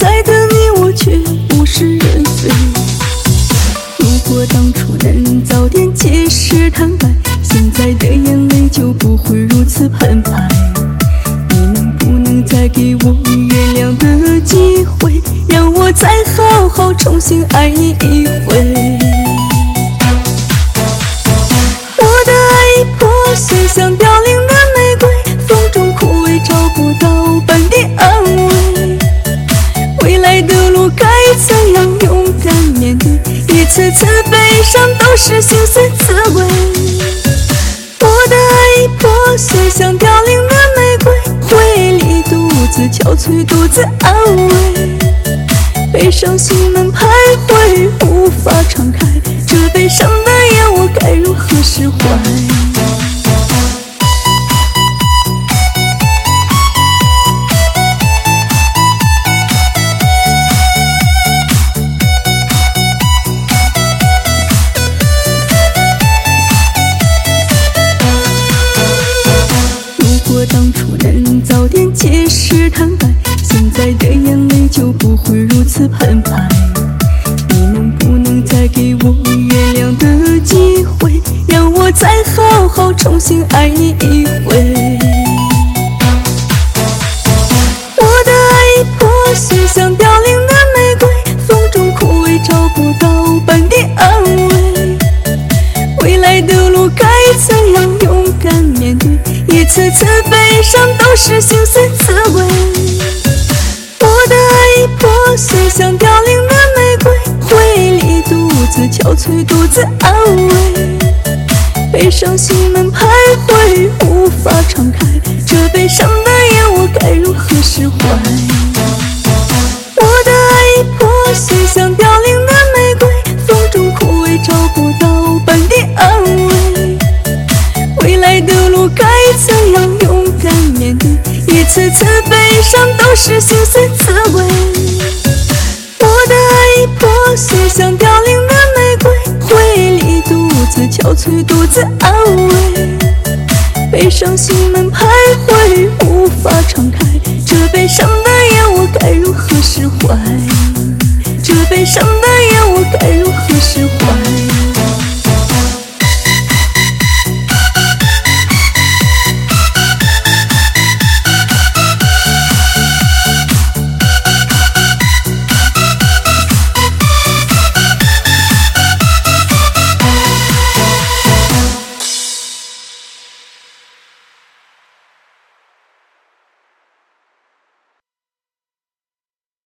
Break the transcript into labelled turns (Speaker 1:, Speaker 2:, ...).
Speaker 1: 在的你我却物是人非。如果当初能早点解释坦白，现在的眼泪就不会如此澎湃。你能不能再给我原谅的机会，让我再好好重新爱你一回？我的爱破碎像凋零的玫瑰，风中枯萎，找不到半点安慰。未来的路该怎样勇敢面对？一次次悲伤都是心碎滋味。我的爱破碎像凋零的玫瑰，回忆里独自憔悴，独自安慰。悲伤心门徘徊，无法敞开，这悲伤的夜我该如何释怀？如果当初能早点解释坦白，现在的眼泪就不会如此澎湃。你能不能再给我原谅的机会，让我再好好重新爱你一回？我的爱破碎像凋零的玫瑰，风中枯萎，找不到半点安慰。未来的路该怎样勇敢面对？一次次悲伤都是心碎滋味。我的爱破碎像凋零的玫瑰，回忆里独自憔悴，独自安慰。悲伤心门徘徊，无法敞开，这悲伤的夜我该如何释怀？我的爱破碎像凋零的玫瑰，风中枯萎，找不到半点安慰。未来的路该怎样勇敢面对？一次次悲伤都是心碎滋味。我的爱破碎像凋零的玫瑰，回忆里独自憔悴，独自安慰。悲伤心门徘徊，无法敞开，这悲伤的夜我该如何释怀？这悲伤的夜我该如何释怀？